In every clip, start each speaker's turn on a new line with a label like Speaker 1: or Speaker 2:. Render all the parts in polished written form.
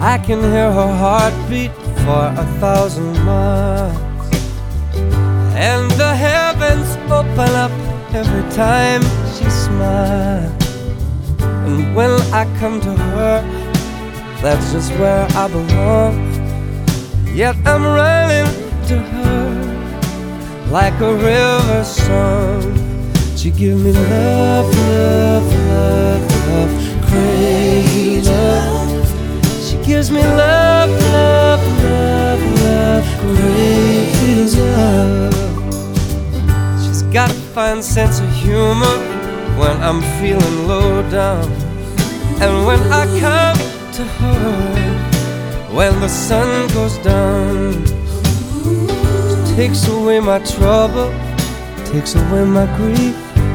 Speaker 1: I can hear her heartbeat for 1,000 miles, and the heavens open up every time she smiles. And when I come to her, that's just where I belong. Yet I'm running to her like a river song. She give me love, love, love, love, crazy love. She gives me love, love, love, love, crazy love. She's got a fine sense of humor when I'm feeling low down, and when I come to her when the sun goes down. She takes away my trouble, takes away my grief,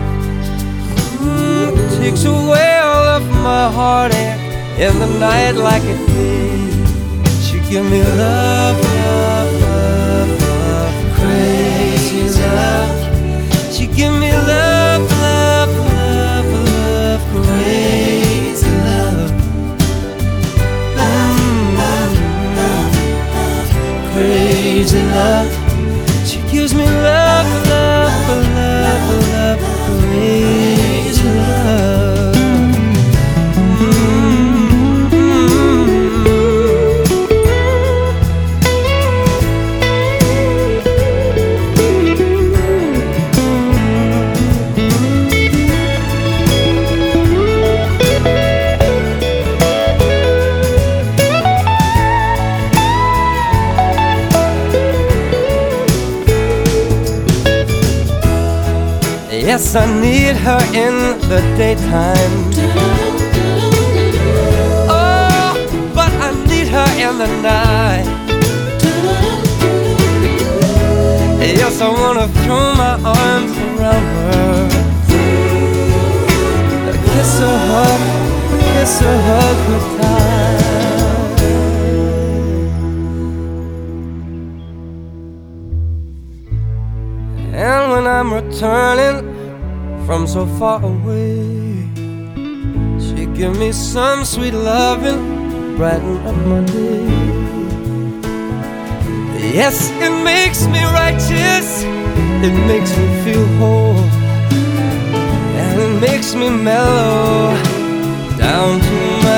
Speaker 1: takes away all of my heartache in the night like a thief. She give me love, love, love, love, crazy love. She give me love, love, love, love, crazy love. Crazy love. She gives me love, love, love, love, crazy love. Yes, I need her in the daytime. Oh, but I need her in the night. Yes, I wanna throw my arms around her, kiss her, hug her tight. And when I'm returning from so far away, she give me some sweet loving, brighten up my day. Yes, it makes me righteous, it makes me feel whole, and it makes me mellow down to my